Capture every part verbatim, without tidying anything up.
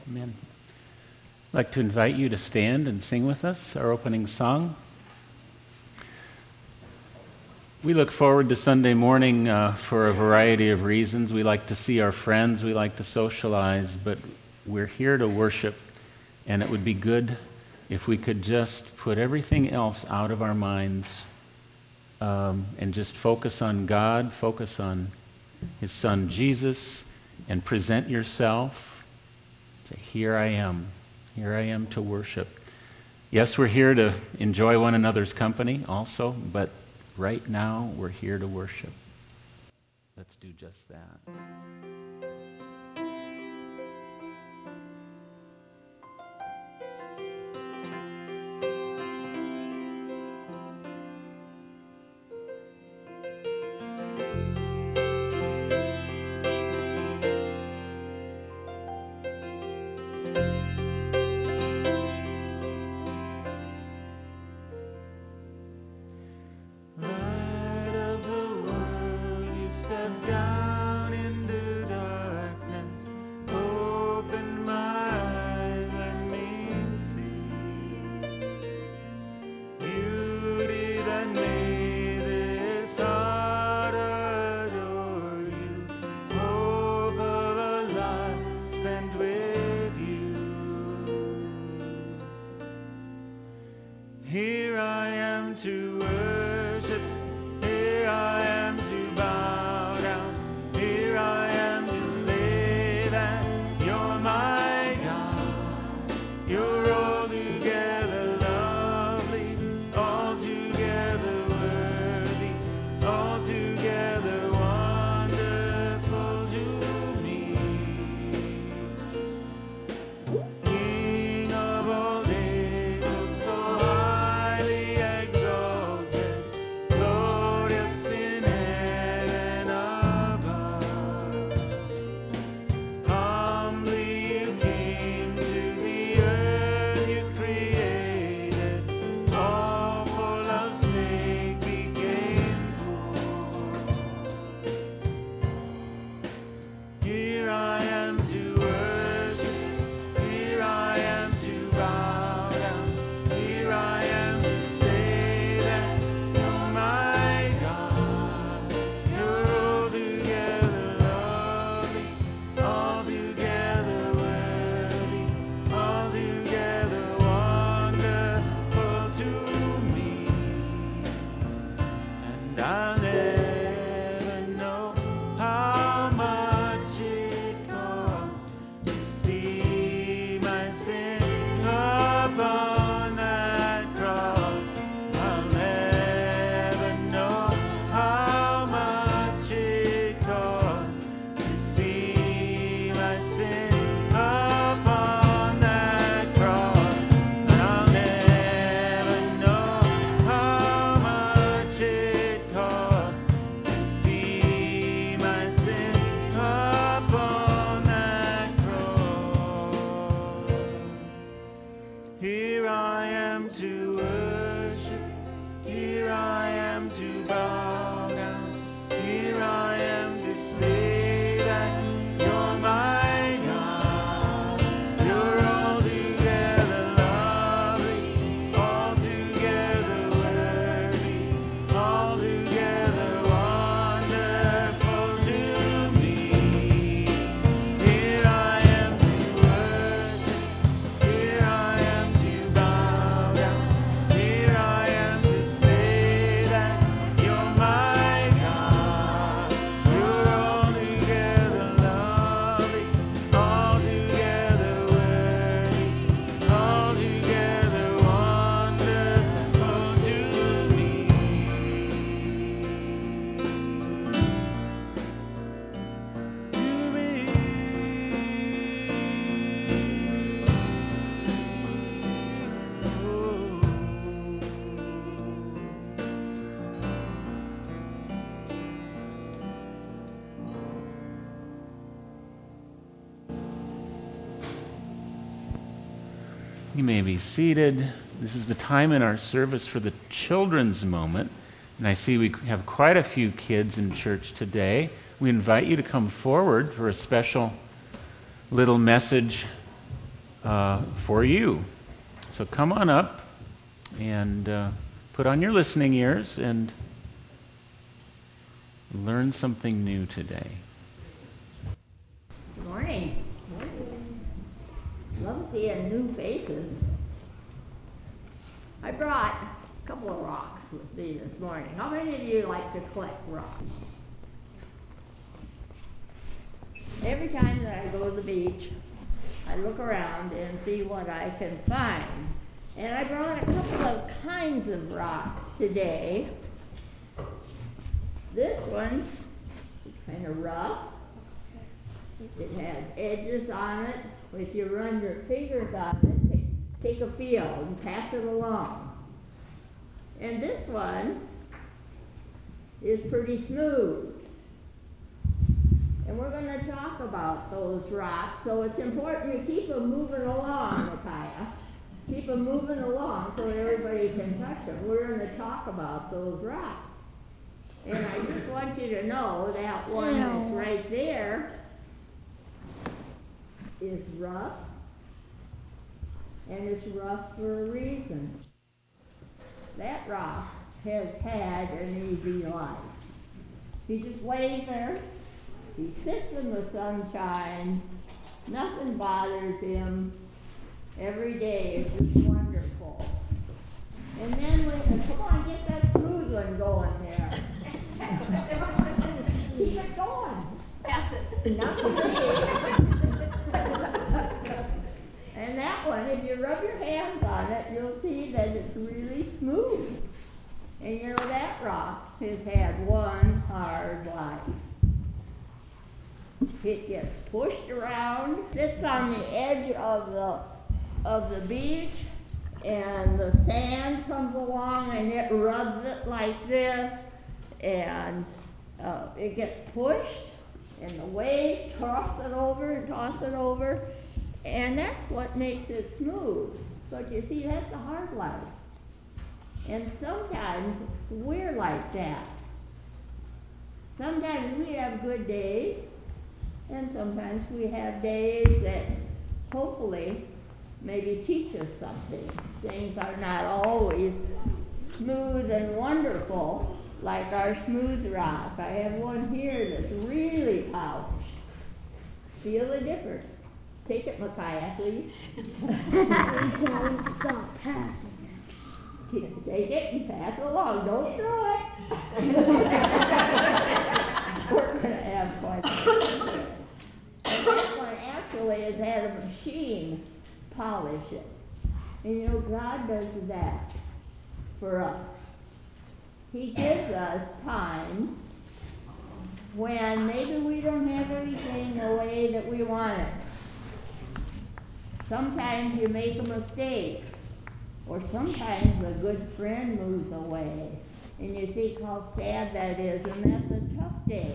Amen. I'd like to invite you to stand and sing with us our opening song. We look forward to Sunday morning uh, for a variety of reasons. We like to see our friends, we like to socialize, but we're here to worship, and it would be good if we could just put everything else out of our minds um, and just focus on God, focus on His Son Jesus, and present yourself. Say, here I am. Here I am to worship. Yes, we're here to enjoy one another's company also, but right now we're here to worship. Let's do just that. You may be seated. This is the time in our service for the children's moment. And I see we have quite a few kids in church today. We invite you to come forward for a special little message uh, for you. So come on up and uh, put on your listening ears and learn something new today. Good morning. Morning. Love seeing new faces. I brought a couple of rocks with me this morning. How many of you like to collect rocks? Every time that I go to the beach, I look around and see what I can find. And I brought a couple of kinds of rocks today. This one is kind of rough. It has edges on it. If you run your fingers on it, take, take a feel and pass it along. And this one is pretty smooth. And we're going to talk about those rocks, so it's important you keep them moving along, Micaiah. Keep them moving along so everybody can touch them. We're going to talk about those rocks. And I just want you to know that one that's right there is rough, and it's rough for a reason. That rock has had an easy life. He just lays there. He sits in the sunshine. Nothing bothers him. Every day is just wonderful. And then when, come on, get that smooth one going there. Keep it going. Pass it. Not to me. And that one, if you rub your hands on it, you'll see that it's really smooth. And you know, that rock has had one hard life. It gets pushed around, sits on the edge of the of the beach, and the sand comes along and it rubs it like this, and uh, it gets pushed, and the waves toss it over and toss it over, and that's what makes it smooth. But you see, that's a hard life. And sometimes we're like that. Sometimes we have good days, and sometimes we have days that hopefully maybe teach us something. Things are not always smooth and wonderful like our smooth rock. I have one here that's really polished. Feel the difference. Take it, Micaiah, please. Don't stop passing it. Take it and pass it along. Don't throw it. We're going to have quite a bit. And that one actually has had a machine polish it. And you know, God does that for us. He gives us times when maybe we don't have everything the way that we want it. Sometimes you make a mistake, or sometimes a good friend moves away, and you think how sad that is, and that's a tough day.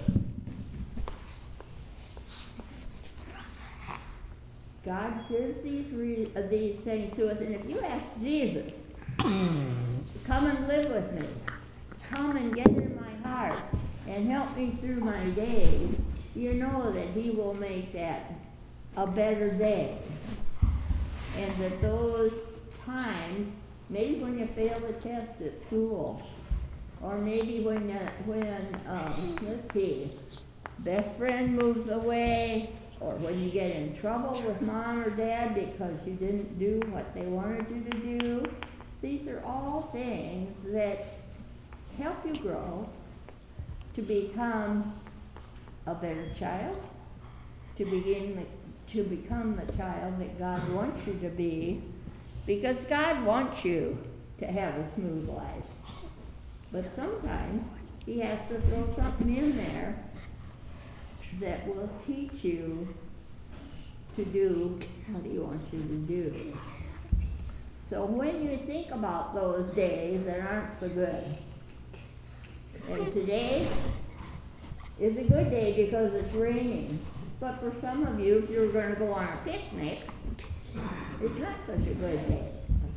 God gives these re- uh, these things to us, and if you ask Jesus to come and live with me, come and get in my heart, and help me through my days, you know that he will make that a better day. And that those times, maybe when you fail a test at school, or maybe when, you, when um, let's see, best friend moves away, or when you get in trouble with mom or dad because you didn't do what they wanted you to do, these are all things that help you grow to become a better child, to begin the to become the child that God wants you to be, because God wants you to have a smooth life. But sometimes he has to throw something in there that will teach you to do what he wants you to do. So when you think about those days that aren't so good, and today is a good day because it's raining. But for some of you, if you're going to go on a picnic, it's not such a good day.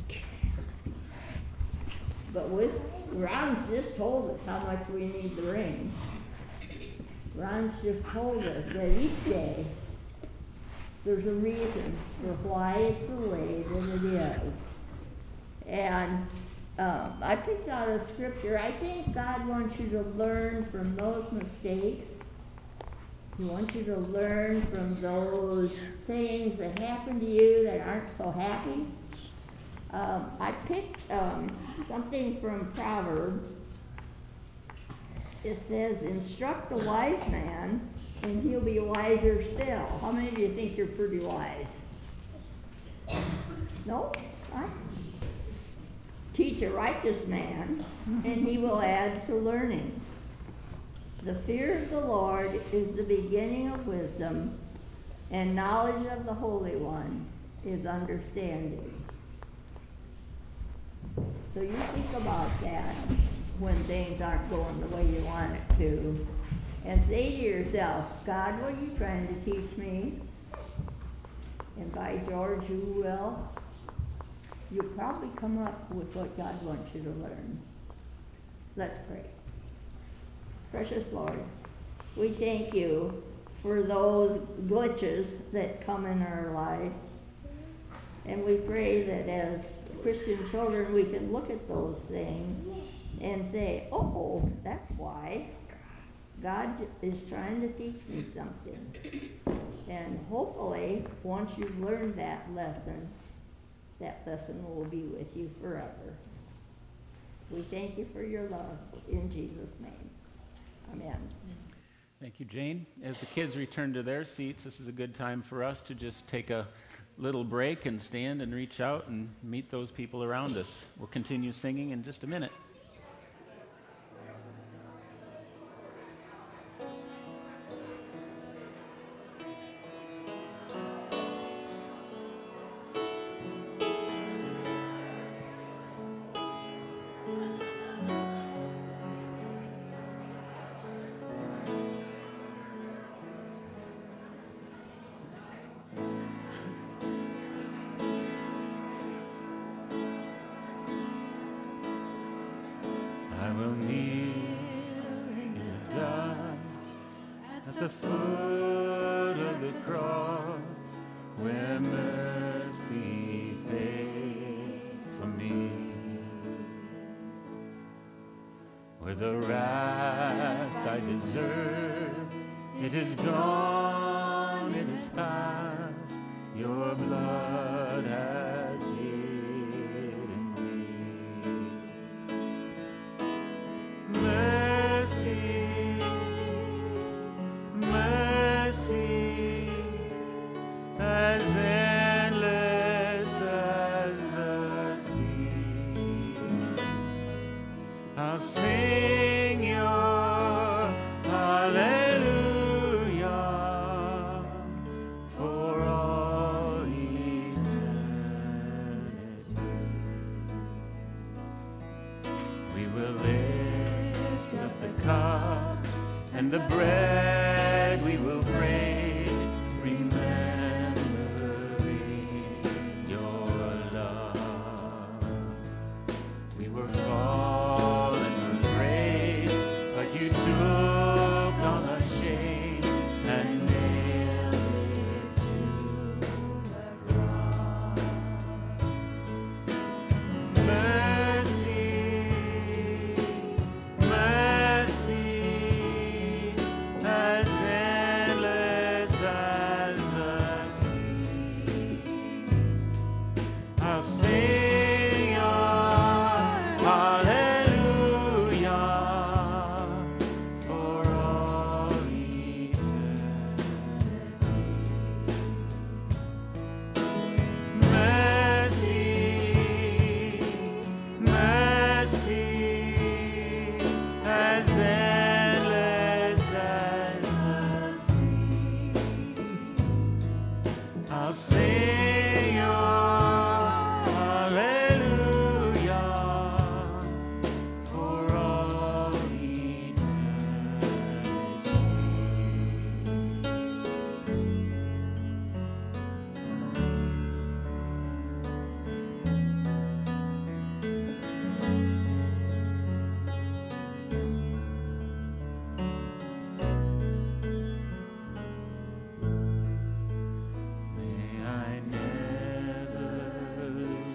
But with Ron's just told us how much we need the rain. Ron's just told us that each day There's a reason for why it's the way that it is. And um, I picked out a scripture. I think God wants you to learn from those mistakes. He wants you to learn from those things that happen to you that aren't so happy. Um, I picked um, something from Proverbs. It says, instruct a wise man, and he'll be wiser still. How many of you think you're pretty wise? No? Huh? Teach a righteous man, and he will add to learning. The fear of the Lord is the beginning of wisdom, and knowledge of the Holy One is understanding. So you think about that when things aren't going the way you want it to, and say to yourself, God, what are you trying to teach me? And by George, you will. You'll probably come up with what God wants you to learn. Let's pray. Precious Lord, we thank you for those glitches that come in our life. And we pray that as Christian children, we can look at those things and say, oh, that's why God is trying to teach me something. And hopefully, once you've learned that lesson, that lesson will be with you forever. We thank you for your love. In Jesus' name. Amen. Thank you, Jane. As the kids return to their seats, this is a good time for us to just take a little break and stand and reach out and meet those people around us. We'll continue singing in just a minute. I will kneel in the dust at the foot of the cross where mercy paid for me, where the wrath I deserve, it is gone, it is past, your blood has hidden me. Mercy, mercy, as endless as the sea. I'll sing your hallelujah for all eternity. We will lift up the cup and the bread we will break, remembering your love. We were fallen from grace, but you took on our shame and nailed it to the cross. Mercy, mercy, as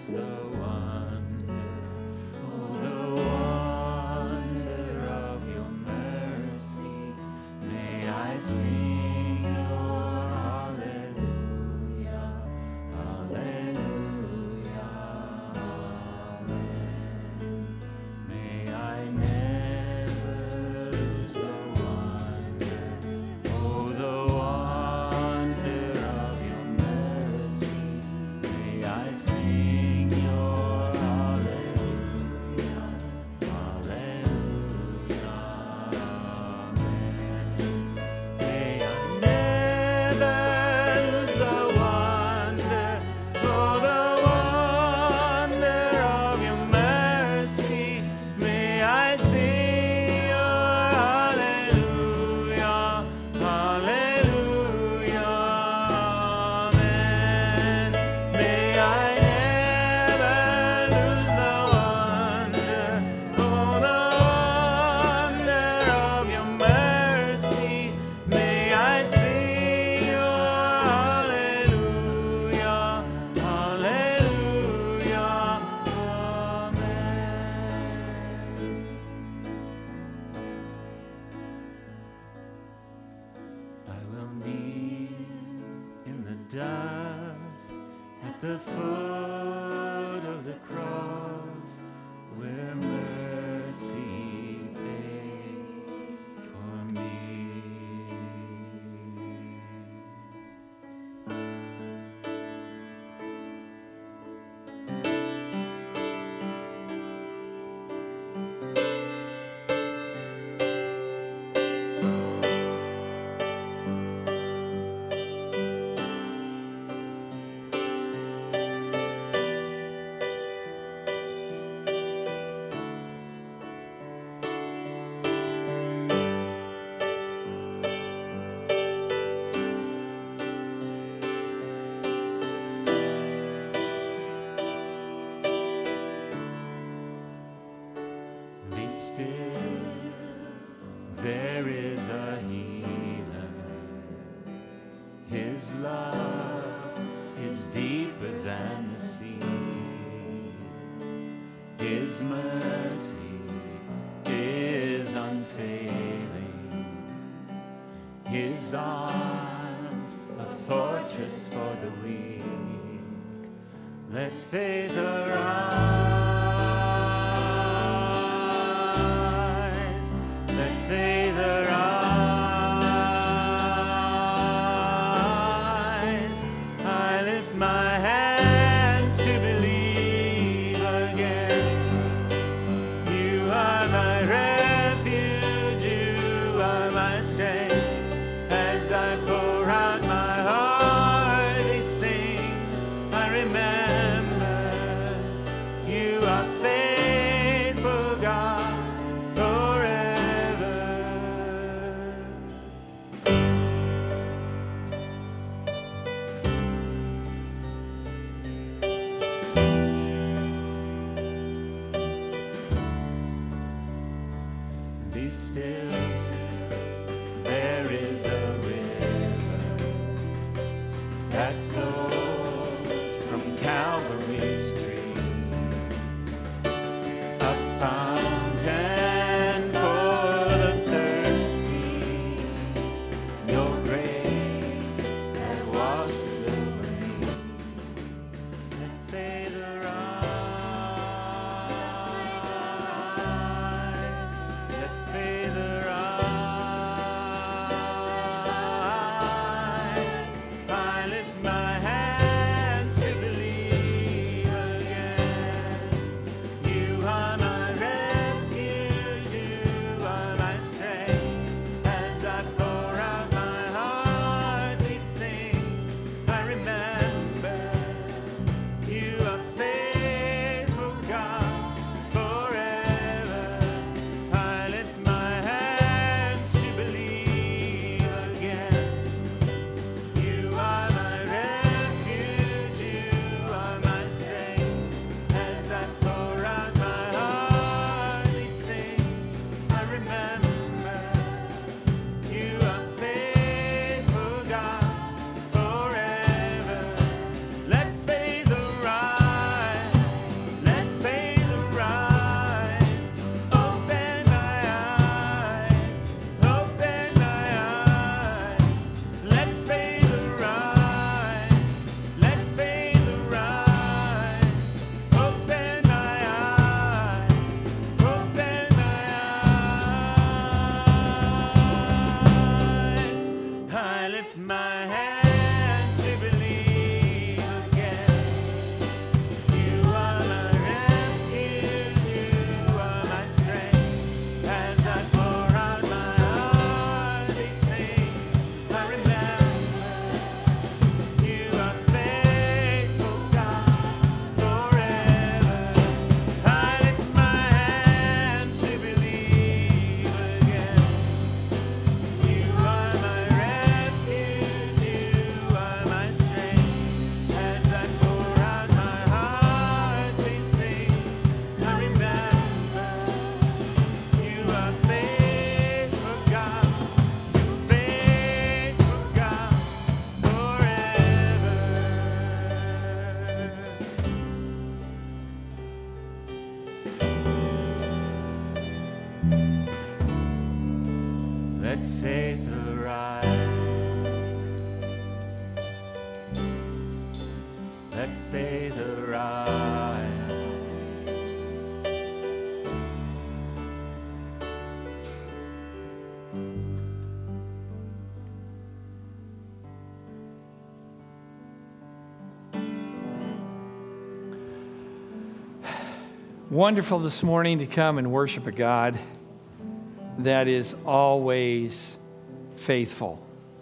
the wonder, oh, the wonder of your mercy. May I sing your hallelujah, hallelujah, amen. May I never lose the wonder, oh, the wonder of your mercy. May I sing your hallelujah, hallelujah, amen. May I never lose the wonder, oh, the wonder of your mercy. May I sing your hallelujah, hallelujah, amen. May I never lose the wonder, oh, the wonder of your mercy. May I sing your hallelujah, hallelujah, amen. I will kneel in the dust at the foot of the cross where mercy paid for me. Be still, there is a healer. His love is deeper than the sea. His mercy is unfailing. His arms a fortress for the weak. Let faith arise. Let faith arise. I lift my hands to believe again. You are my refuge, you are my strength. As I pour out my heart, these things I remember. You are faithful, God, forever. Be still, there is a river that flows from Calvary's tree, a fountain for the thirsty. Your grace that washes over me. Let faith arise. Let faith arise. I lift my hands to believe let faith arise. Wonderful this morning to come and worship a God that is always faithful.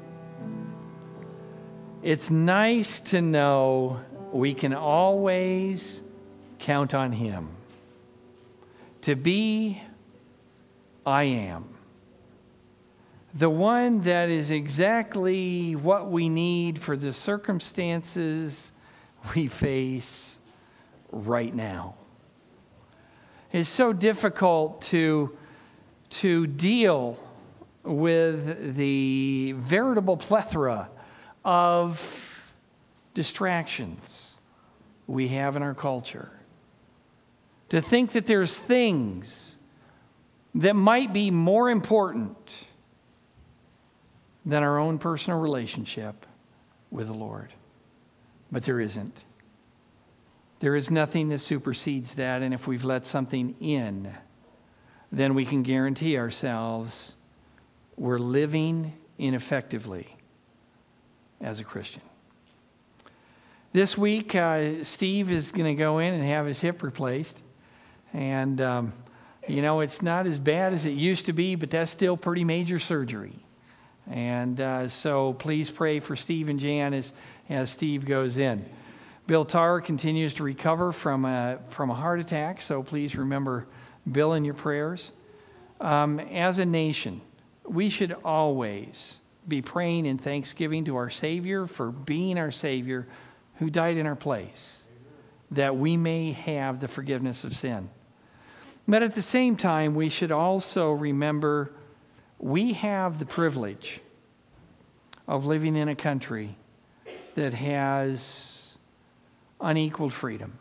It's nice to know we can always count on Him. To be, I am. The one that is exactly what we need for the circumstances we face right now. It's so difficult to, to deal with the veritable plethora of distractions we have in our culture. To think that there's things that might be more important than our own personal relationship with the Lord. But there isn't. There is nothing that supersedes that, and if we've let something in, then we can guarantee ourselves we're living ineffectively as a Christian. This week, uh, Steve is going to go in and have his hip replaced, and um, you know, it's not as bad as it used to be, but that's still pretty major surgery. And uh, so please pray for Steve and Jan as, as Steve goes in. Bill Tarr continues to recover from a, from a heart attack, so please remember Bill in your prayers. Um, as a nation, we should always be praying in thanksgiving to our Savior for being our Savior who died in our place, that we may have the forgiveness of sin. But at the same time, we should also remember we have the privilege of living in a country that has unequaled freedom.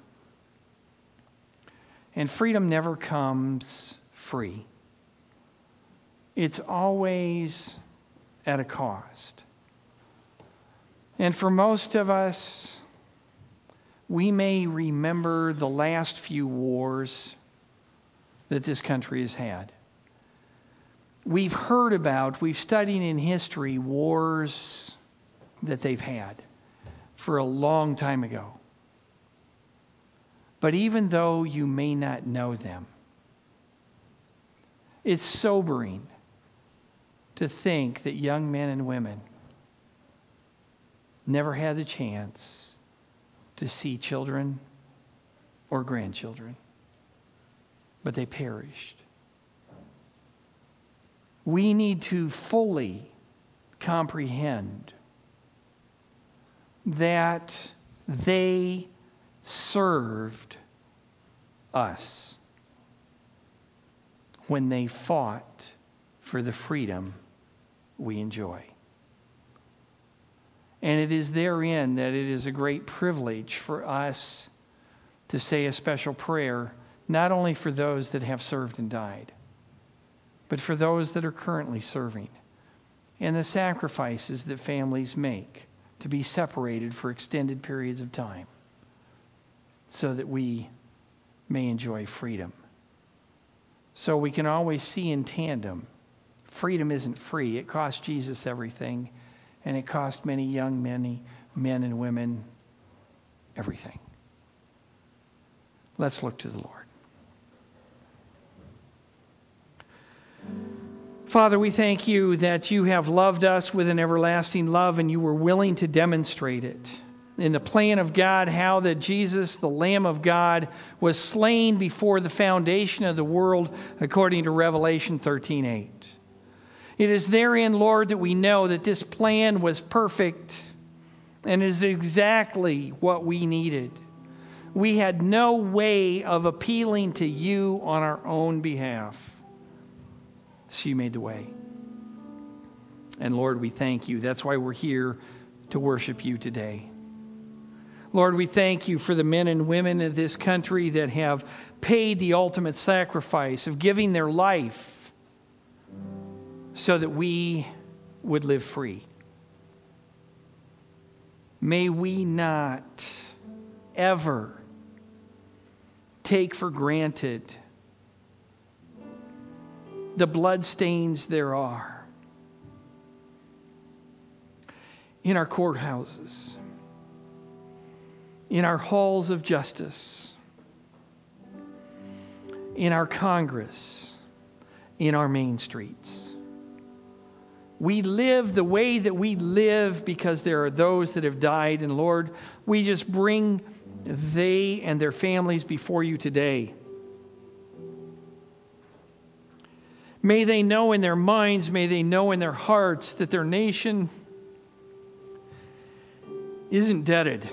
And freedom never comes free. It's always at a cost. And for most of us, we may remember the last few wars that this country has had. We've heard about, we've studied in history wars that they've had for a long time ago. But even though you may not know them, it's sobering to think that young men and women never had the chance to see children or grandchildren, but they perished. We need to fully comprehend that they served us when they fought for the freedom we enjoy. And it is therein that it is a great privilege for us to say a special prayer, not only for those that have served and died, but for those that are currently serving, and the sacrifices that families make to be separated for extended periods of time, so that we may enjoy freedom. So we can always see in tandem, freedom isn't free. It cost Jesus everything, and it cost many young men, men and women everything. Let's look to the Lord. Father, we thank you that you have loved us with an everlasting love, and you were willing to demonstrate it in the plan of God, how that Jesus, the Lamb of God, was slain before the foundation of the world, according to Revelation thirteen eight. It is therein, Lord, that we know that this plan was perfect and is exactly what we needed. We had no way of appealing to you on our own behalf. So you made the way. And Lord, we thank you. That's why we're here to worship you today. Lord, we thank you for the men and women of this country that have paid the ultimate sacrifice of giving their life so that we would live free. May we not ever take for granted the bloodstains there are in our courthouses, in our halls of justice, in our Congress, in our main streets. We live the way that we live because there are those that have died. And Lord, we just bring they and their families before you today. May they know in their minds, may they know in their hearts that their nation isn't deaded.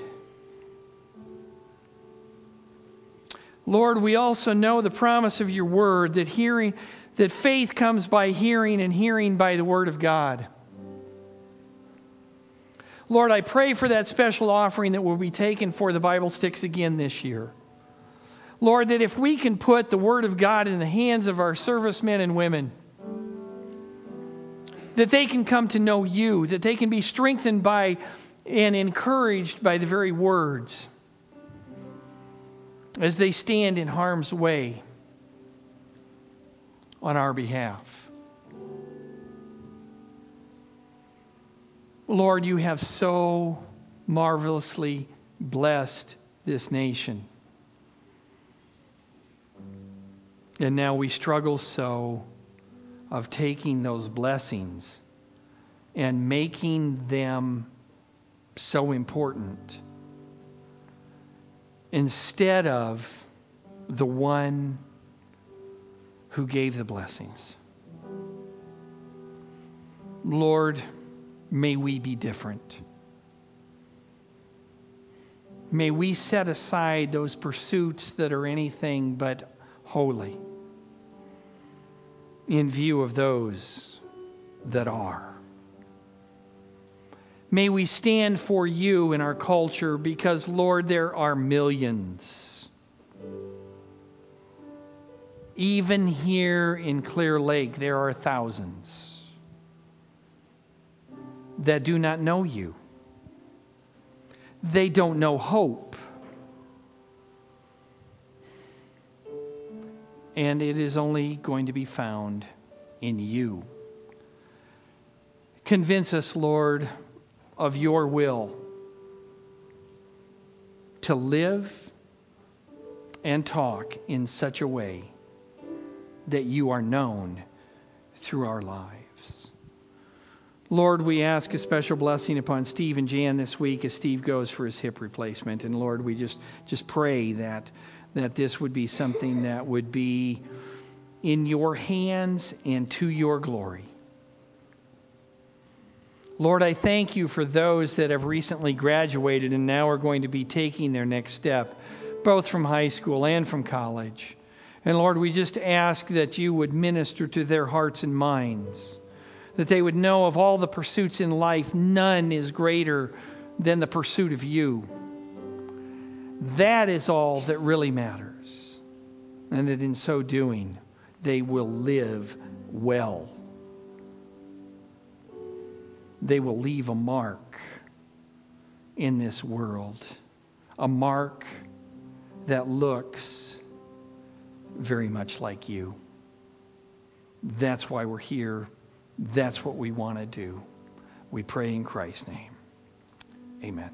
Lord, we also know the promise of your word that hearing, that faith comes by hearing and hearing by the word of God. Lord, I pray for that special offering that will be taken for the Bible Sticks again this year. Lord, that if we can put the word of God in the hands of our servicemen and women, that they can come to know you, that they can be strengthened by and encouraged by the very words as they stand in harm's way on our behalf. Lord, you have so marvelously blessed this nation. And now we struggle so of taking those blessings and making them so important instead of the one who gave the blessings. Lord, may we be different. May we set aside those pursuits that are anything but holy in view of those that are. May we stand for you in our culture because, Lord, there are millions. Even here in Clear Lake, there are thousands that do not know you. They don't know hope. And it is only going to be found in you. Convince us, Lord, of your will to live and talk in such a way that you are known through our lives. Lord, we ask a special blessing upon Steve and Jan this week as Steve goes for his hip replacement. And Lord, we just, just pray that, that this would be something that would be in your hands and to your glory. Lord, I thank you for those that have recently graduated and now are going to be taking their next step, both from high school and from college. And Lord, we just ask that you would minister to their hearts and minds, that they would know of all the pursuits in life, none is greater than the pursuit of you. That is all that really matters. And that in so doing, they will live well. They will leave a mark in this world, a mark that looks very much like you. That's why we're here. That's what we want to do. We pray in Christ's name. Amen.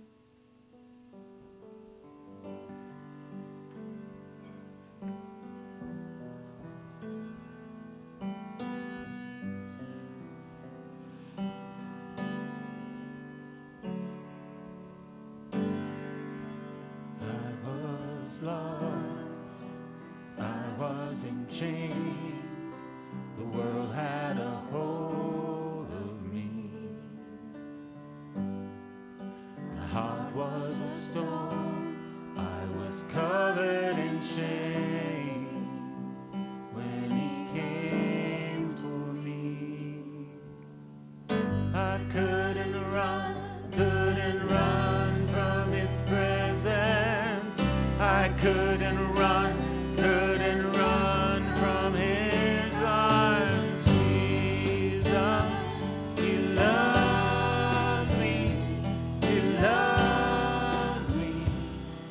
Lost, I was in chains, the world had a hold of me. My heart was a storm, I was covered in shame when he came for me. I couldn't run, couldn't run from his presence. I couldn't run, couldn't run from his arms. Jesus, he loves me, he loves me.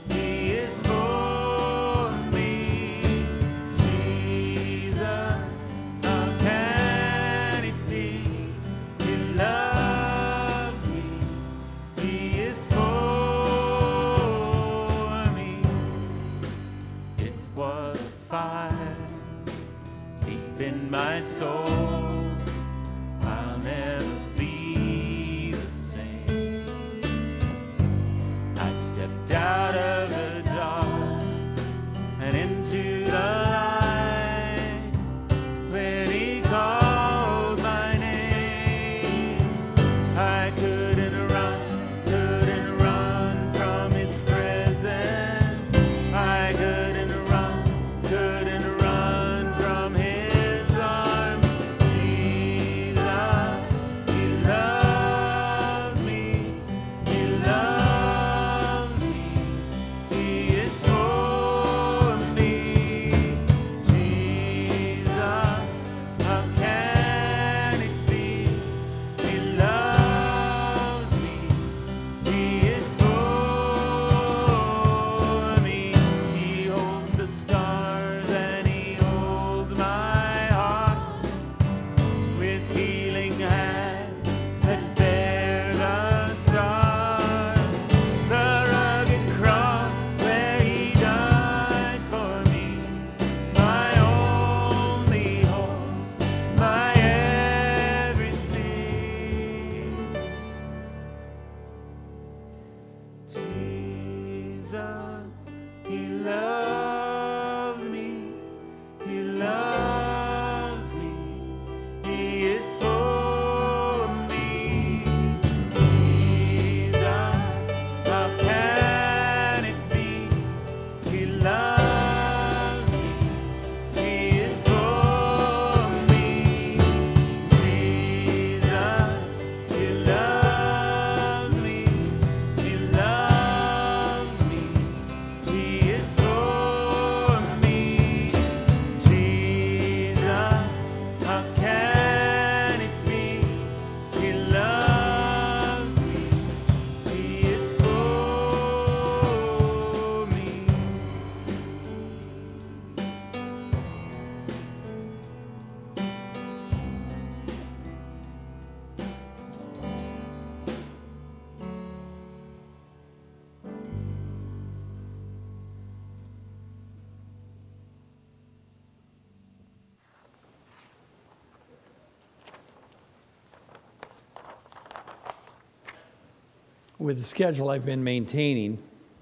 Jesus, He loves me, He loves me, He is for me. Jesus, how can it be? He loves me, He is for me. Jesus, He loves me, He loves me, He is for me. Jesus, how can it be? He loves me, He is for me. With the schedule I've been maintaining,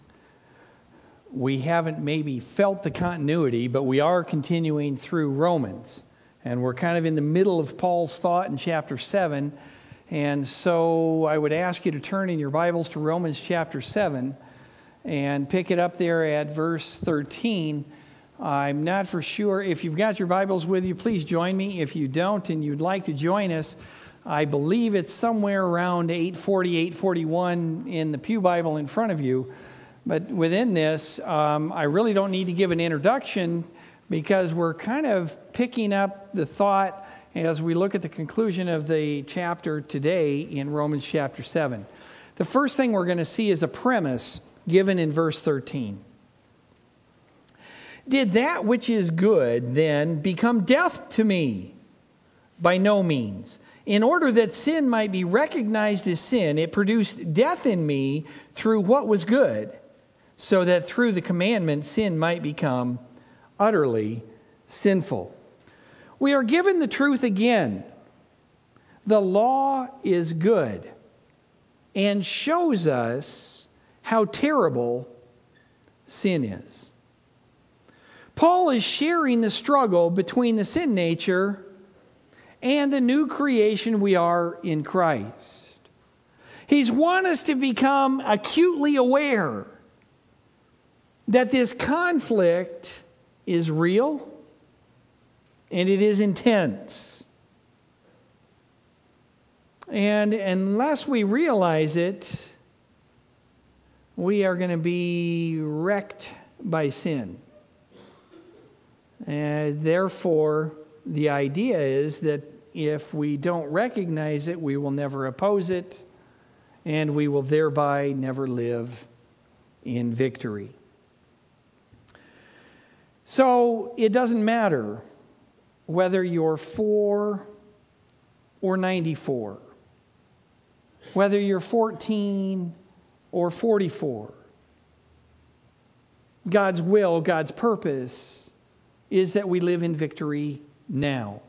we haven't maybe felt the continuity, but we are continuing through Romans. And we're kind of in the middle of Paul's thought in chapter seven. And so I would ask you to turn in your Bibles to Romans chapter seven and pick it up there at verse thirteen. I'm not for sure. If you've got your Bibles with you, please join me. If you don't and you'd like to join us, I believe it's somewhere around eight forty, eight forty-one in the Pew Bible in front of you. But within this, um, I really don't need to give an introduction because we're kind of picking up the thought as we look at the conclusion of the chapter today in Romans chapter seven. The first thing we're going to see is a premise given in verse thirteen. Did that which is good then become death to me? By no means. In order that sin might be recognized as sin, it produced death in me through what was good, so that through the commandment sin might become utterly sinful. We are given the truth again. The law is good and shows us how terrible sin is. Paul is sharing the struggle between the sin nature and the new creation we are in Christ. He's want us to become acutely aware that this conflict is real and it is intense. And unless we realize it, we are going to be wrecked by sin. And therefore, the idea is that if we don't recognize it, we will never oppose it, and we will thereby never live in victory. So it doesn't matter whether you're four or ninety-four, whether you're fourteen or forty-four. God's will, God's purpose is that we live in victory now.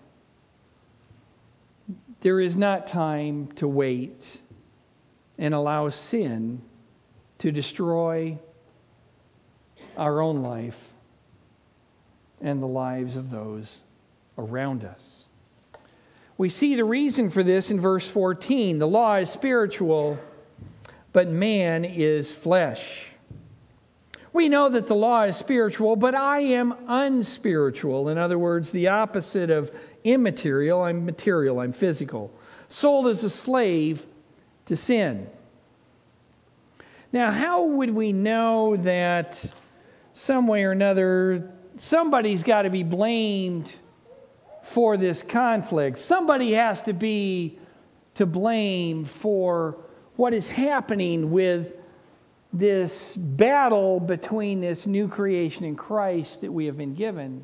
There is not time to wait and allow sin to destroy our own life and the lives of those around us. We see the reason for this in verse fourteen. The law is spiritual, but man is flesh. We know that the law is spiritual, but I am unspiritual. In other words, the opposite of immaterial. I'm material, I'm physical. Sold as a slave to sin. Now, how would we know that some way or another somebody's got to be blamed for this conflict? Somebody has to be to blame for what is happening with this battle between this new creation in Christ that we have been given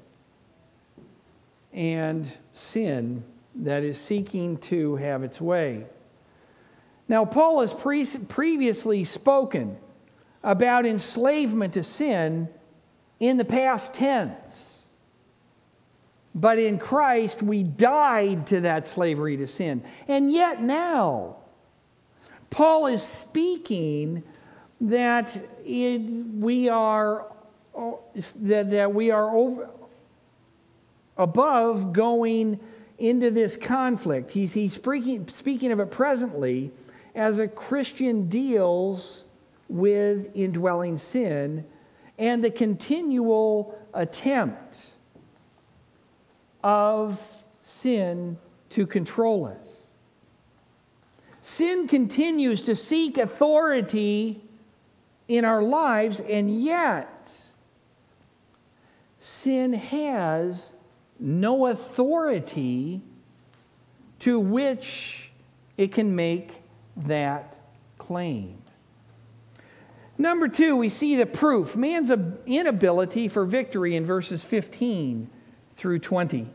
and sin that is seeking to have its way. Now, Paul has pre- previously spoken about enslavement to sin in the past tense. But in Christ, we died to that slavery to sin. And yet now, Paul is speaking that it, we are that, that we are over, above going into this conflict. He's, he's speaking, speaking of it presently as a Christian deals with indwelling sin and the continual attempt of sin to control us. Sin continues to seek authority in our lives, and yet sin has no authority to which it can make that claim. Number two, we see the proof. Man's inability for victory in verses fifteen through twenty.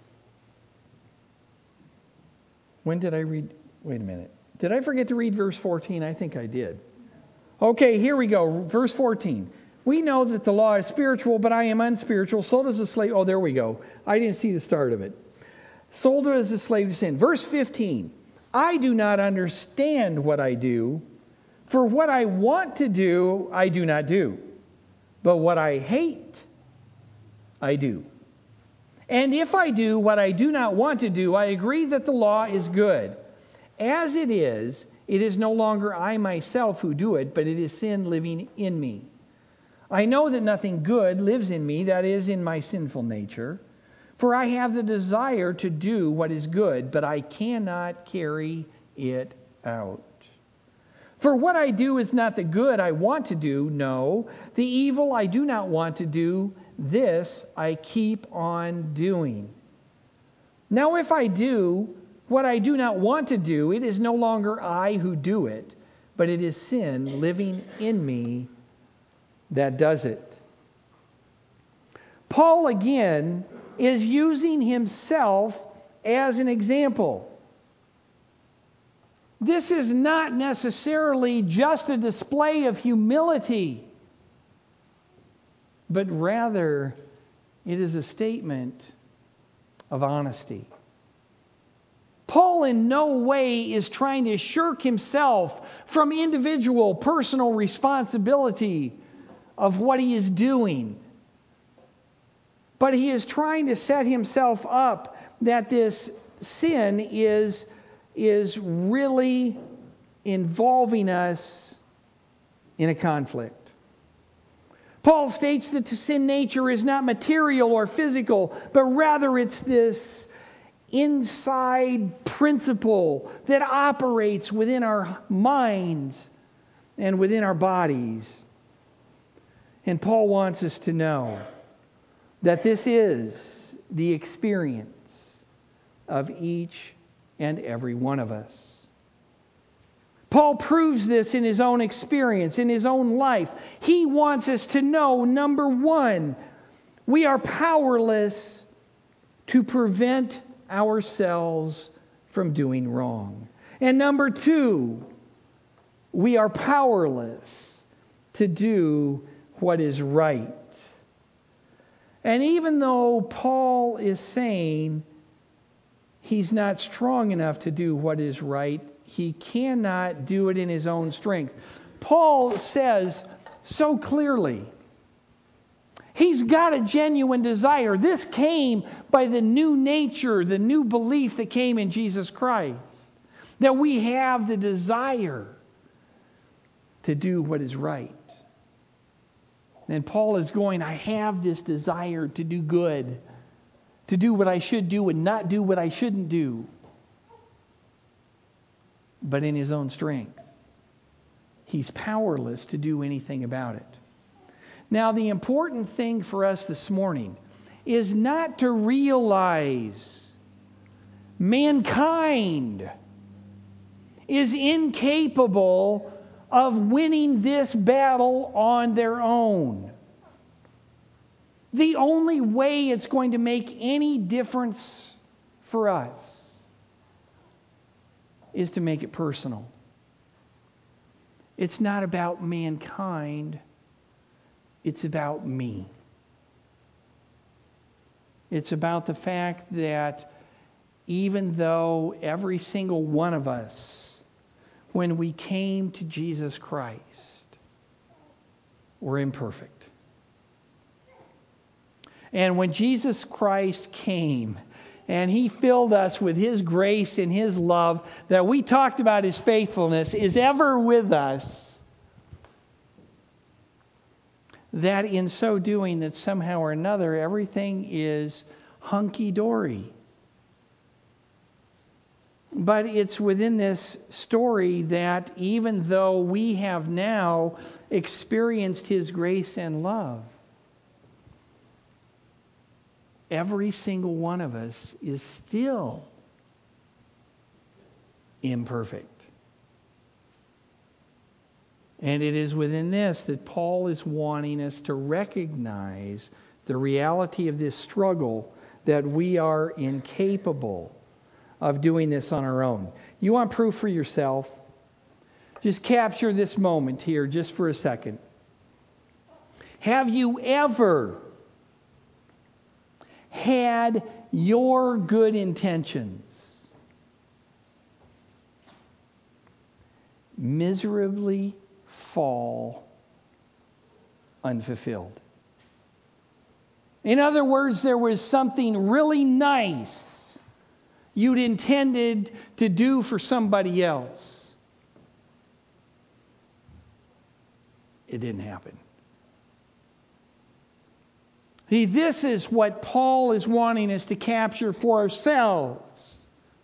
When did I read? Wait a minute. Did I forget to read verse fourteen? I think I did. Okay, here we go. Verse fourteen. We know that the law is spiritual, but I am unspiritual. So does the slave. Oh, there we go. I didn't see the start of it. So does the slave to sin. Verse fifteen. I do not understand what I do, for what I want to do, I do not do. But what I hate, I do. And if I do what I do not want to do, I agree that the law is good. As it is, it is no longer I myself who do it, but it is sin living in me. I know that nothing good lives in me, that is, in my sinful nature. For I have the desire to do what is good, but I cannot carry it out. For what I do is not the good I want to do, no. The evil I do not want to do, this I keep on doing. Now if I do what I do not want to do, it is no longer I who do it, but it is sin living in me that does it. Paul again is using himself as an example. This is not necessarily just a display of humility, but rather it is a statement of honesty. Paul in no way is trying to shirk himself from individual personal responsibility of what he is doing. But he is trying to set himself up that this sin is, is really involving us in a conflict. Paul states that the sin nature is not material or physical, but rather it's this inside principle that operates within our minds and within our bodies. And Paul wants us to know that this is the experience of each and every one of us. Paul proves this in his own experience, in his own life. He wants us to know, number one, we are powerless to prevent ourselves from doing wrong. And number two, we are powerless to do what is right. And even though Paul is saying he's not strong enough to do what is right, he cannot do it in his own strength. Paul says so clearly, he's got a genuine desire. This came by the new nature, the new belief that came in Jesus Christ, that we have the desire to do what is right. And Paul is going, I have this desire to do good, to do what I should do and not do what I shouldn't do, but in his own strength. He's powerless to do anything about it. Now, the important thing for us this morning is not to realize mankind is incapable of winning this battle on their own. The only way it's going to make any difference for us is to make it personal. It's not about mankind, it's about me. It's about the fact that even though every single one of us, when we came to Jesus Christ, We're imperfect. And when Jesus Christ came and he filled us with his grace and his love, that we talked about his faithfulness is ever with us, that in so doing that somehow or another everything is hunky-dory. But it's within this story that even though we have now experienced his grace and love, every single one of us is still imperfect. And it is within this that Paul is wanting us to recognize the reality of this struggle, that we are incapable of doing this on our own. You want proof for yourself? Just capture this moment here just for a second. Have you ever had your good intentions miserably fall unfulfilled? In other words, there was something really nice you'd intended to do for somebody else. It didn't happen. See, this is what Paul is wanting us to capture for ourselves.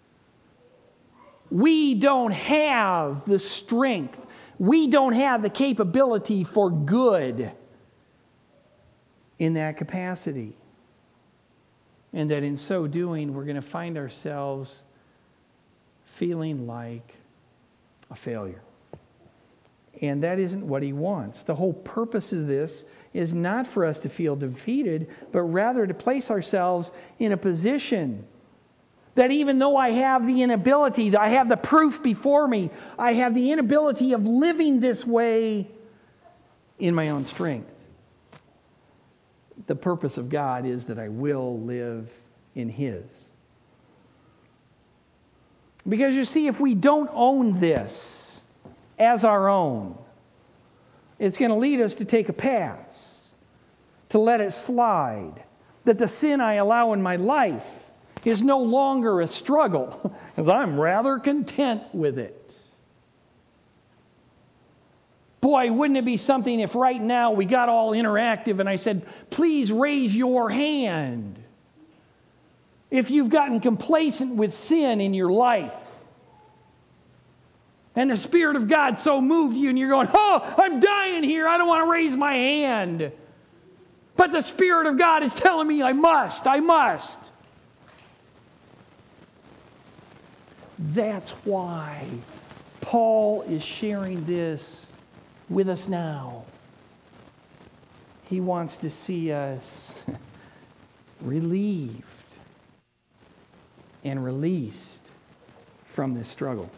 We don't have the strength. We don't have the capability for good in that capacity. And that in so doing, we're going to find ourselves feeling like a failure. And that isn't what he wants. The whole purpose of this is not for us to feel defeated, but rather to place ourselves in a position that even though I have the inability, I have the proof before me, I have the inability of living this way in my own strength. The purpose of God is that I will live in his. Because you see, if we don't own this as our own, it's going to lead us to take a pass, to let it slide, that the sin I allow in my life is no longer a struggle, because I'm rather content with it. Boy, wouldn't it be something if right now we got all interactive and I said, please raise your hand if you've gotten complacent with sin in your life. And the Spirit of God so moved you and you're going, oh, I'm dying here. I don't want to raise my hand. But the Spirit of God is telling me I must, I must. That's why Paul is sharing this with us now. He wants to see us relieved and released from this struggle.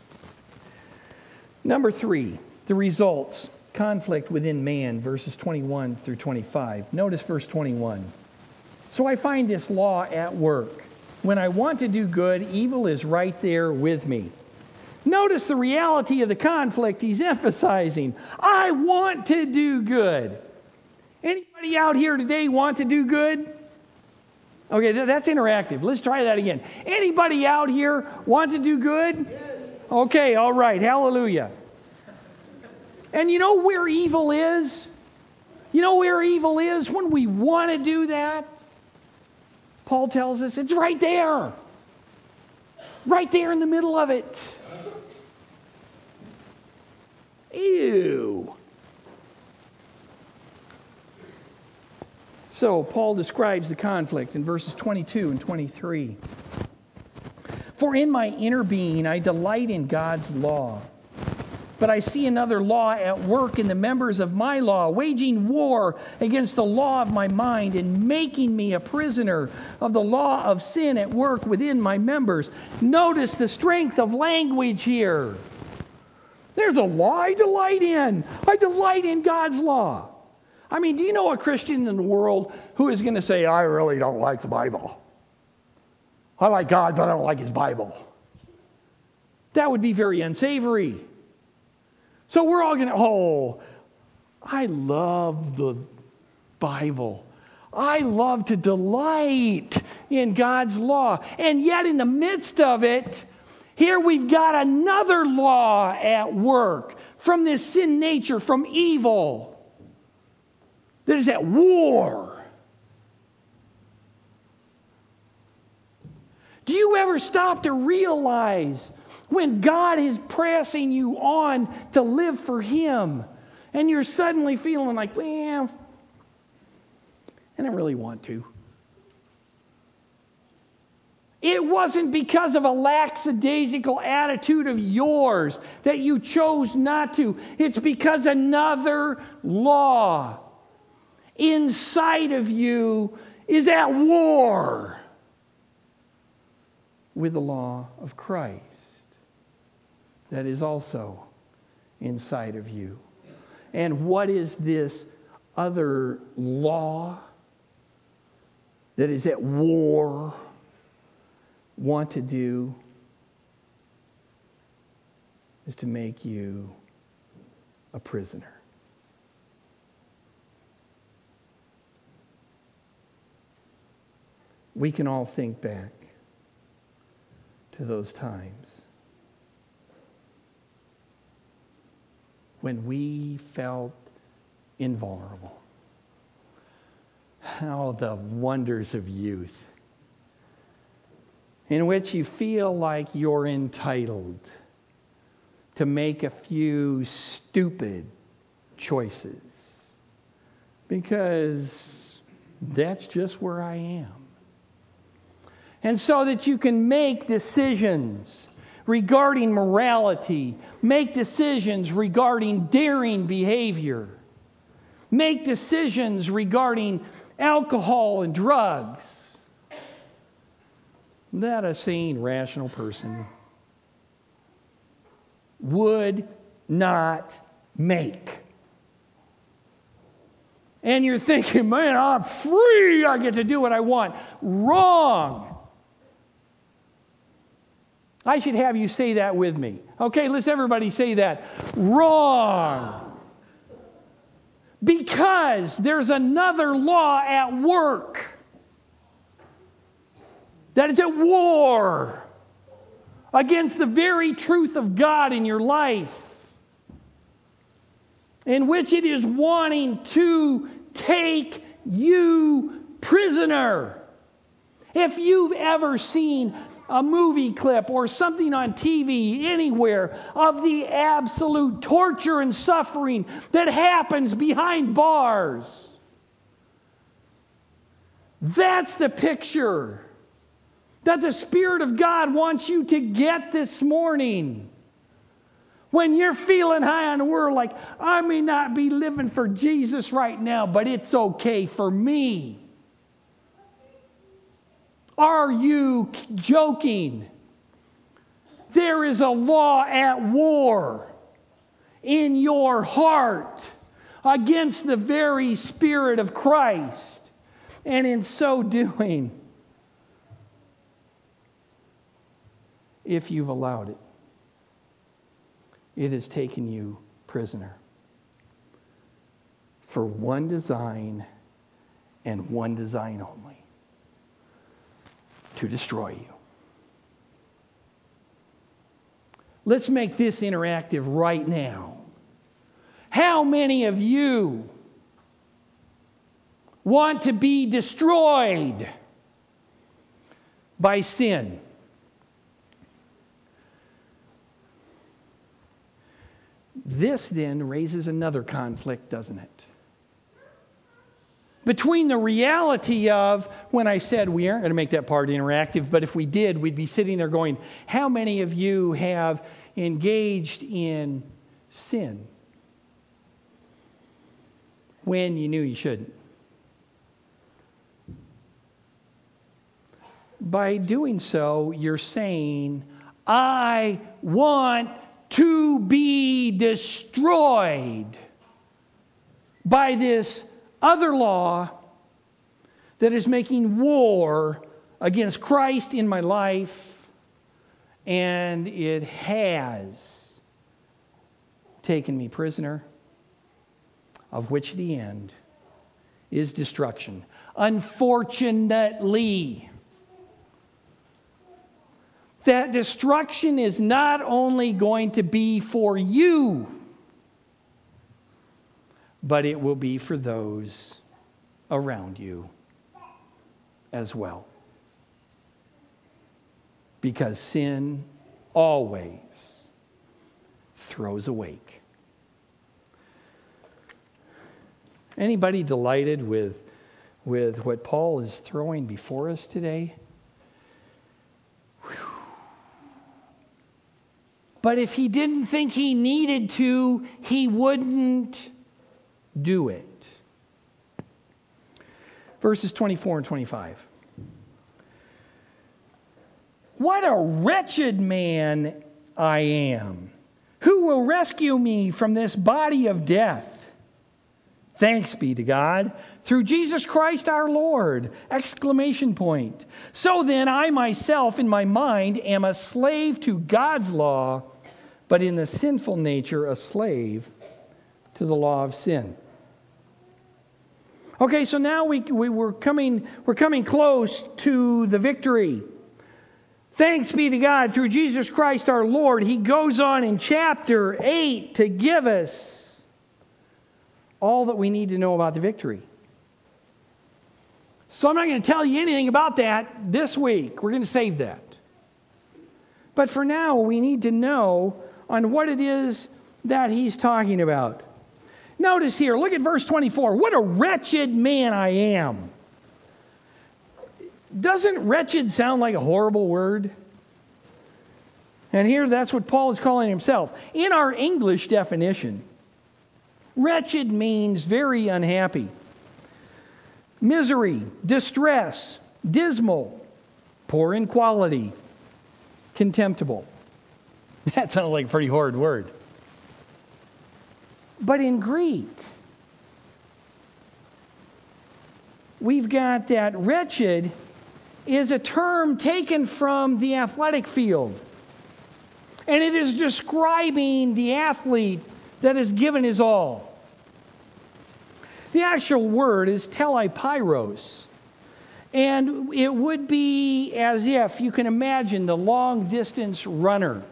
Number three, the results. Conflict within man, verses twenty-one through twenty-five. Notice verse twenty-one. So I find this law at work. When I want to do good, evil is right there with me. Notice the reality of the conflict he's emphasizing. I want to do good. Anybody out here today want to do good? Okay, that's interactive. Let's try that again. Anybody out here want to do good? Yes. Okay, all right. Hallelujah. And you know where evil is? You know where evil is when we want to do that? Paul tells us it's right there. Right there in the middle of it. Ew. So Paul describes the conflict in verses twenty-two and twenty-three. For in my inner being I delight in God's law, but I see another law at work in the members of my law, waging war against the law of my mind and making me a prisoner of the law of sin at work within my members. Notice the strength of language here. There's a law I delight in. I delight in God's law. I mean, do you know a Christian in the world who is going to say, I really don't like the Bible? I like God, but I don't like his Bible. That would be very unsavory. So we're all going to, oh, I love the Bible. I love to delight in God's law. And yet in the midst of it, here we've got another law at work from this sin nature, from evil, that is at war. Do you ever stop to realize when God is pressing you on to live for Him and you're suddenly feeling like, well, I don't really want to? It wasn't because of a lackadaisical attitude of yours that you chose not to. It's because another law inside of you is at war with the law of Christ that is also inside of you. And what is this other law that is at war want to do? Is to make you a prisoner. We can all think back to those times when we felt invulnerable. How the wonders of youth, in which you feel like you're entitled to make a few stupid choices because that's just where I am. And so that you can make decisions regarding morality, make decisions regarding daring behavior, make decisions regarding alcohol and drugs that a sane, rational person would not make. And you're thinking, man, I'm free. I get to do what I want. Wrong. I should have you say that with me. Okay, let's everybody say that. Wrong. Because there's another law at work that is at war against the very truth of God in your life, in which it is wanting to take you prisoner. If you've ever seen a movie clip or something on T V anywhere of the absolute torture and suffering that happens behind bars, that's the picture that the Spirit of God wants you to get this morning. When you're feeling high on the world, like, I may not be living for Jesus right now, but it's okay for me. Are you joking? There is a law at war in your heart against the very Spirit of Christ. And in so doing, if you've allowed it, it has taken you prisoner for one design and one design only: to destroy you. Let's make this interactive right now. How many of you want to be destroyed by sin? This then raises another conflict, doesn't it? Between the reality of, when I said we aren't going to make that part interactive, but if we did, we'd be sitting there going, how many of you have engaged in sin when you knew you shouldn't? By doing so, you're saying, I want to be destroyed by this other law that is making war against Christ in my life, and it has taken me prisoner. of which the end is destruction. Unfortunately, that destruction is not only going to be for you, but it will be for those around you as well. Because sin always throws a wake. Anybody delighted with, with what Paul is throwing before us today? Whew. But if he didn't think he needed to, he wouldn't do it. Verses twenty-four and twenty-five. What a wretched man I am. Who will rescue me from this body of death? Thanks be to God, through Jesus Christ our Lord! Exclamation point. So then, I myself in my mind am a slave to God's law, but in the sinful nature a slave to the law of sin. Okay, so now we, we we're coming we're coming close to the victory. Thanks be to God through Jesus Christ our Lord. He goes on in chapter eight to give us all that we need to know about the victory. So I'm not going to tell you anything about that this week. We're going to save that. But for now, we need to know on what it is that he's talking about. Notice here, look at verse twenty-four. What a wretched man I am. Doesn't wretched sound like a horrible word? And here that's what Paul is calling himself. In our English definition, wretched means very unhappy. Misery, distress, dismal, poor in quality, contemptible. That sounds like a pretty horrid word. But in Greek, we've got that wretched is a term taken from the athletic field. And it is describing the athlete that has given his all. The actual word is telepyros. And it would be as if you can imagine the long distance runner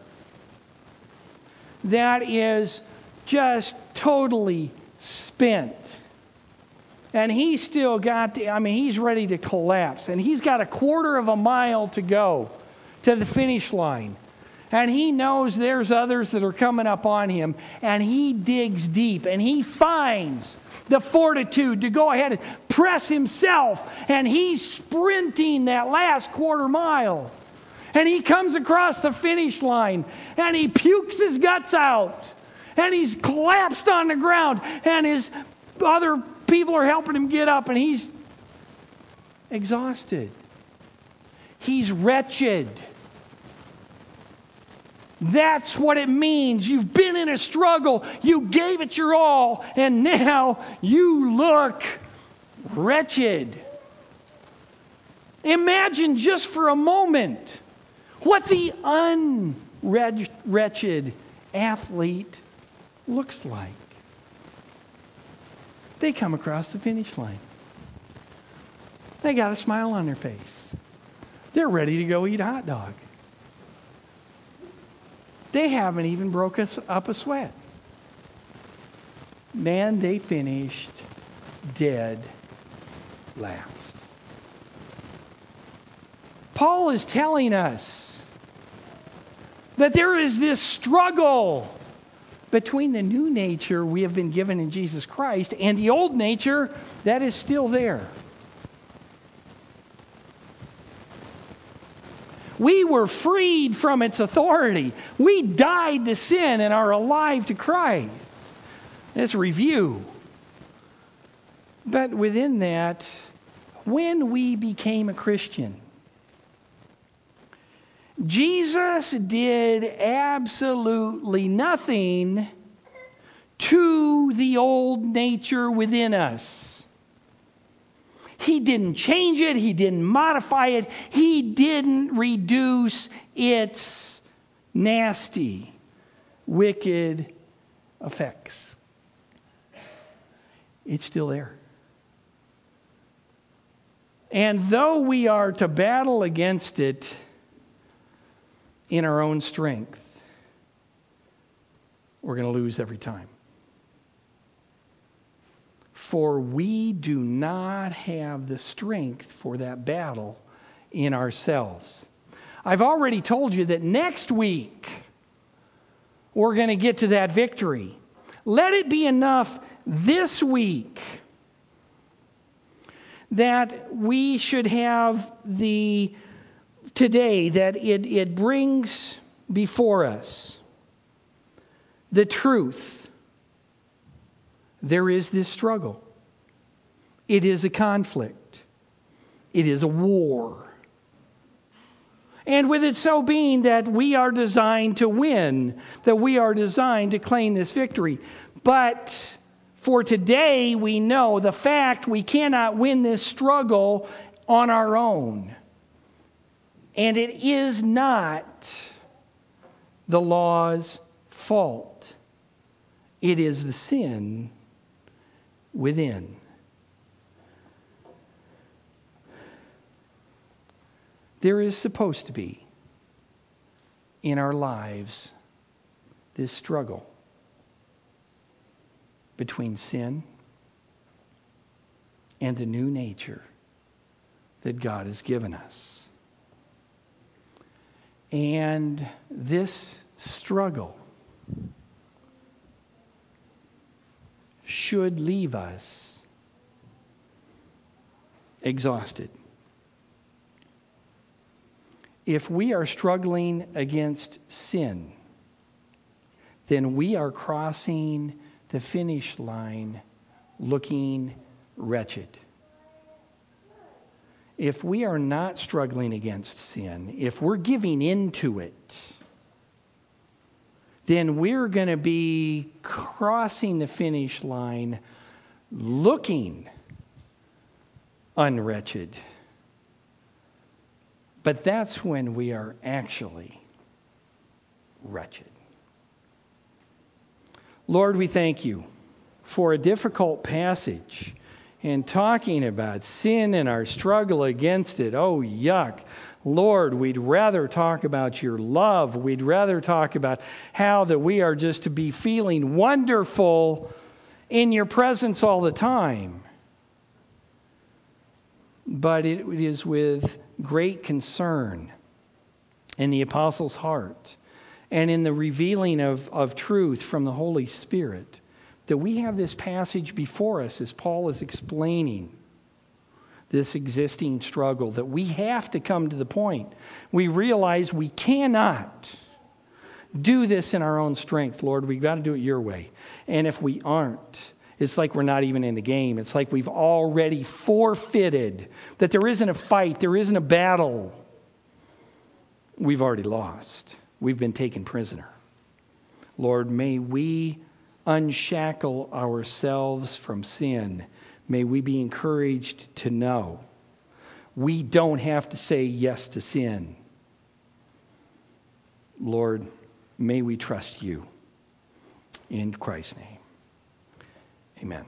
that is just totally spent. And he's still got, the, I mean, he's ready to collapse. And he's got a quarter of a mile to go to the finish line. And he knows there's others that are coming up on him. And he digs deep. And he finds the fortitude to go ahead and press himself. And he's sprinting that last quarter mile. And he comes across the finish line. And he pukes his guts out. And he's collapsed on the ground. And his other people are helping him get up. And he's exhausted. He's wretched. That's what it means. You've been in a struggle. You gave it your all. And now you look wretched. Imagine just for a moment what the unwretched athlete looks like. They come across the finish line. They got a smile on their face. They're ready to go eat a hot dog. They haven't even broke us up a sweat. Man, they finished dead last. Paul is telling us that there is this struggle between the new nature we have been given in Jesus Christ and the old nature that is still there. We were freed from its authority. We died to sin and are alive to Christ. Let's review. But within that, when we became a Christian, Jesus did absolutely nothing to the old nature within us. He didn't change it. He didn't modify it. He didn't reduce its nasty, wicked effects. it's still there. And though we are to battle against it in our own strength, we're going to lose every time. For we do not have the strength for that battle in ourselves. I've already told you that next week we're going to get to that victory. Let it be enough this week that we should have the today, that it, it brings before us the truth. There is this struggle. It is a conflict. It is a war. And with it so being that we are designed to win, that we are designed to claim this victory. But for today, we know the fact we cannot win this struggle on our own. And it is not the law's fault. It is the sin within. There is supposed to be in our lives this struggle between sin and the new nature that God has given us. And this struggle should leave us exhausted. If we are struggling against sin, then we are crossing the finish line looking wretched. If we are not struggling against sin, if we're giving into it, then we're going to be crossing the finish line looking unwretched. But that's when we are actually wretched. Lord, we thank you for a difficult passage and talking about sin and our struggle against it. Oh, yuck. Lord, we'd rather talk about your love. We'd rather talk about how that we are just to be feeling wonderful in your presence all the time. But it is with great concern in the apostle's heart and in the revealing of, of truth from the Holy Spirit that we have this passage before us as Paul is explaining this existing struggle, that we have to come to the point. We realize we cannot do this in our own strength, Lord. We've got to do it your way. And if we aren't, it's like we're not even in the game. It's like we've already forfeited, that there isn't a fight, there isn't a battle. We've already lost. We've been taken prisoner. Lord, may we unshackle ourselves from sin. May we be encouraged to know we don't have to say yes to sin. Lord, may we trust you. In Christ's name. Amen.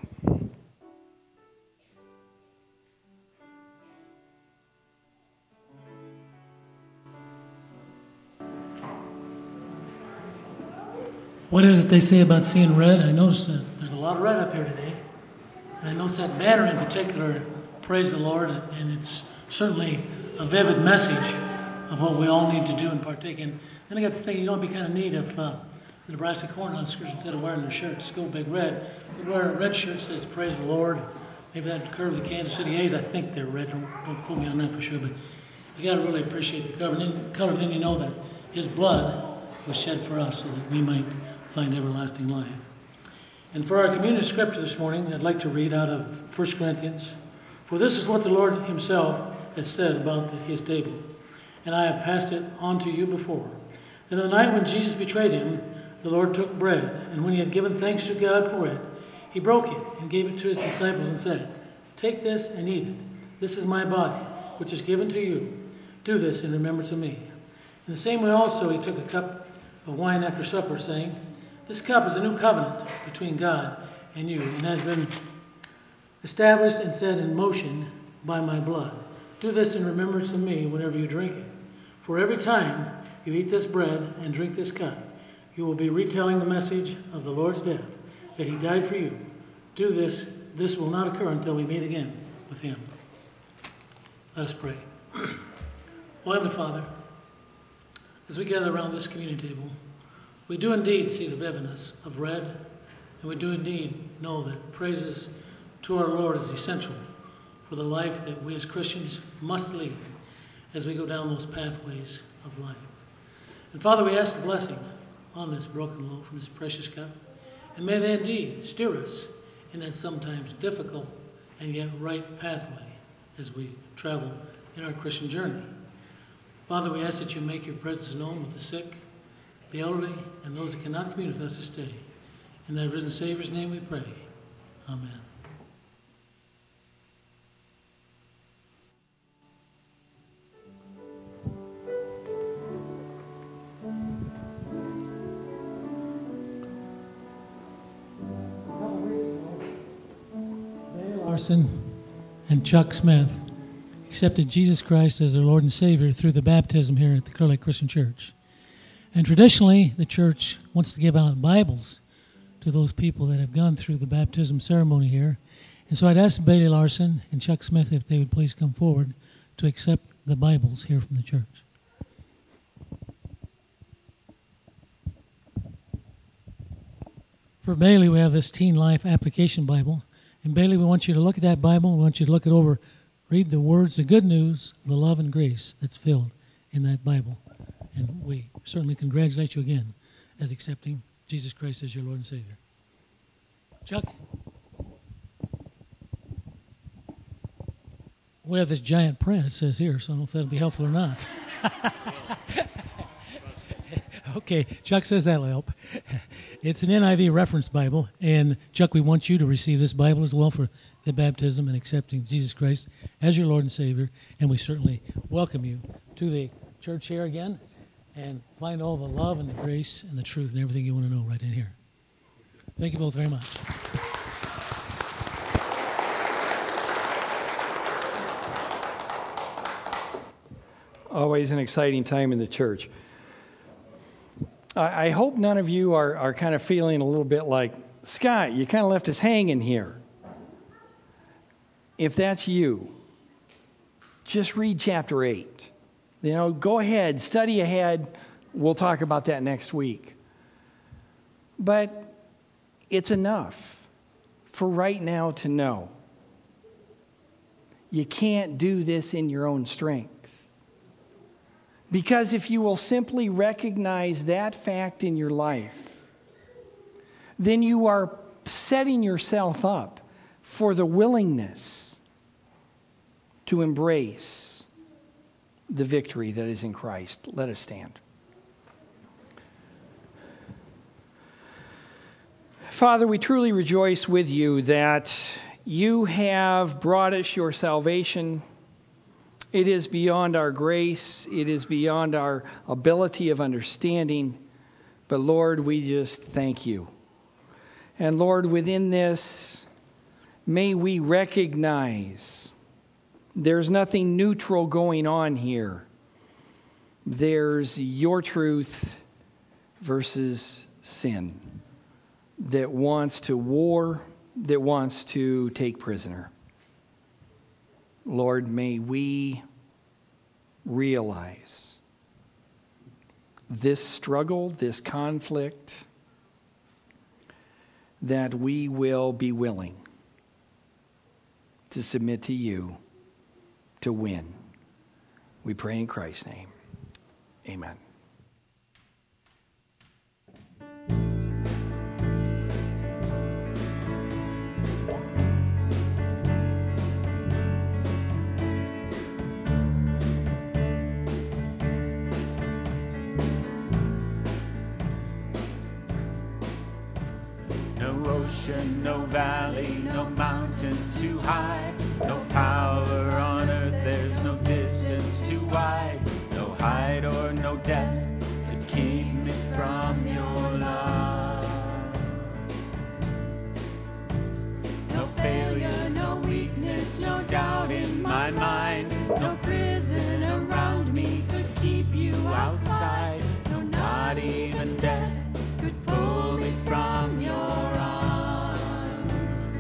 What is it they say about seeing red? I noticed that there's a lot of red up here today. And I noticed that banner in particular, praise the Lord, and it's certainly a vivid message of what we all need to do and partake in. Then I got to think, you know, it'd be kind of neat if uh, the Nebraska Cornhuskers, instead of wearing their shirts, go big red, would wear a red shirt that says praise the Lord. Maybe that'd curve the Kansas City A's. I think they're red. Don't, don't quote me on that for sure, but you got to really appreciate the color. And color, then you know that his blood was shed for us so that we might find everlasting life. And for our communion scripture this morning, I'd like to read out of First Corinthians. For this is what the Lord himself has said about the, his table. And I have passed it on to you before. And the night when Jesus betrayed him, the Lord took bread. And when he had given thanks to God for it, he broke it and gave it to his disciples and said, take this and eat it. This is my body, which is given to you. Do this in remembrance of me. In the same way also he took a cup of wine after supper, saying, this cup is a new covenant between God and you, and has been established and set in motion by my blood. Do this in remembrance of me whenever you drink it. For every time you eat this bread and drink this cup, you will be retelling the message of the Lord's death, that he died for you. Do this. This will not occur until we meet again with him. Let us pray. Oh, Heavenly Father, as we gather around this communion table, we do indeed see the vividness of red, and we do indeed know that praises to our Lord is essential for the life that we as Christians must lead as we go down those pathways of life. And Father, we ask the blessing on this broken loaf from this precious cup, and may they indeed steer us in that sometimes difficult and yet right pathway as we travel in our Christian journey. Father, we ask that you make your presence known with the sick, the elderly, and those that cannot commune with us this day. In thy risen Savior's name we pray. Amen. Larson and Chuck Smith accepted Jesus Christ as their Lord and Savior through the baptism here at the Clear Lake Christian Church. And traditionally, the church wants to give out Bibles to those people that have gone through the baptism ceremony here. And so I'd ask Bailey Larson and Chuck Smith if they would please come forward to accept the Bibles here from the church. For Bailey, we have this Teen Life Application Bible. And Bailey, we want you to look at that Bible. We want you to look it over, read the words, the good news, the love and grace that's filled in that Bible. And we certainly congratulate you again as accepting Jesus Christ as your Lord and Savior. Chuck? We have this giant print, it says here, so I don't know if that'll be helpful or not. Okay, Chuck says that'll help. It's an N I V reference Bible, and Chuck, we want you to receive this Bible as well for the baptism and accepting Jesus Christ as your Lord and Savior, and we certainly welcome you to the church here again, and find all the love and the grace and the truth and everything you want to know right in here. Thank you both very much. Always an exciting time in the church. I hope none of you are, are kind of feeling a little bit like, Scott, you kind of left us hanging here. If that's you, just read chapter eight. You know, go ahead, study ahead. We'll talk about that next week. But it's enough for right now to know you can't do this in your own strength. Because if you will simply recognize that fact in your life, then you are setting yourself up for the willingness to embrace the victory that is in Christ. Let us stand. Father, we truly rejoice with you that you have brought us your salvation. It is beyond our grace. It is beyond our ability of understanding. But Lord, we just thank you. And Lord, within this, may we recognize there's nothing neutral going on here. There's your truth versus sin that wants to war, that wants to take prisoner. Lord, may we realize this struggle, this conflict, that we will be willing to submit to you to win. We pray in Christ's name. Amen. No valley, no mountain too high, no power on earth, there's no distance too wide, no height or no depth could keep me from your love. No failure, no no doubt in my mind. No prison around me could keep you outside. No, not even death could pull me from your arms.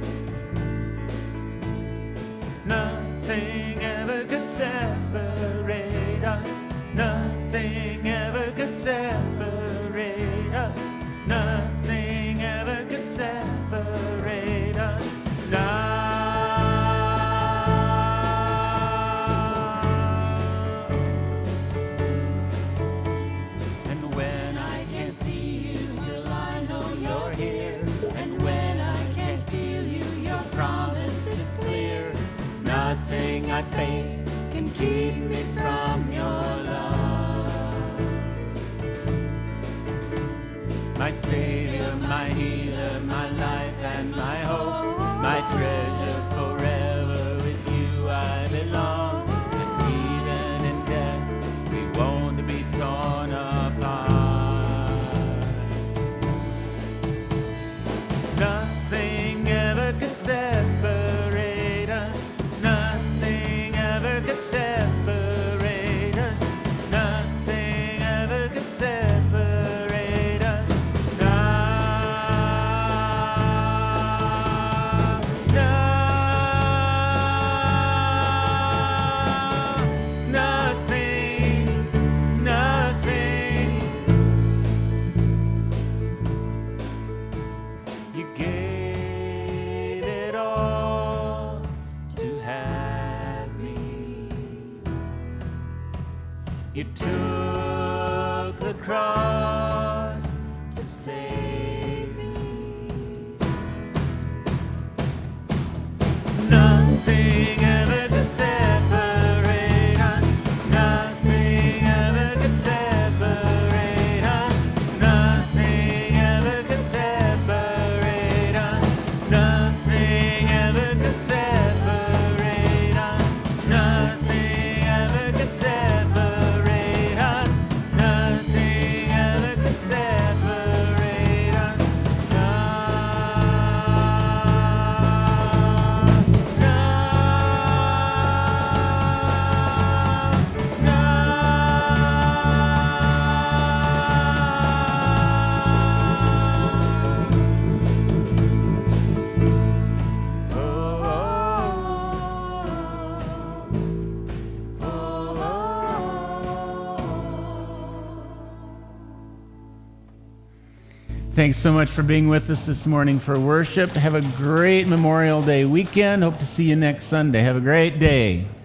Nothing ever could separate us. Nothing ever could separate us. Nothing ever could separate us. Now. And when I can't see you, still I know you're here. And when I can't feel you, your promise is clear. Nothing I face can keep me from your love. My Savior, my healer, my life and my hope, my treasure forever, with you I belong. And even in death, we won't be torn apart. Nothing ever could separate us. Nothing ever could separate us. Nothing ever could separate us. No, no, nothing, nothing. You gave it all to have me. You took the cross to save me. Nothing ever could separate us. Nothing ever could separate us. Nothing ever could separate us. Nothing ever could separate us. Nothing ever could separate us. Nothing ever could separate us. Thanks so much for being with us this morning for worship. Have a great Memorial Day weekend. Hope to see you next Sunday. Have a great day.